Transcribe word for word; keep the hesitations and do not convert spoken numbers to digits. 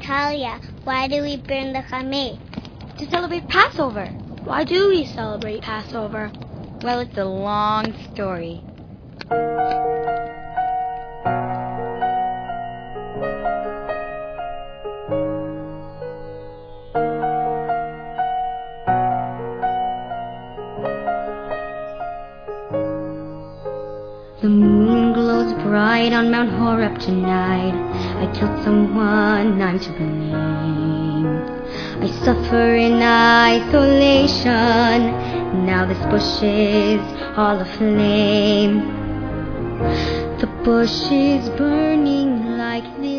Talia, why do we burn the chameh? To celebrate Passover. Why do we celebrate Passover? Well, it's a long story. The moon glows bright on Mount Horeb tonight. I killed someone, I'm to blame. I suffer in isolation. Now this bush is all aflame. The bush is burning like this.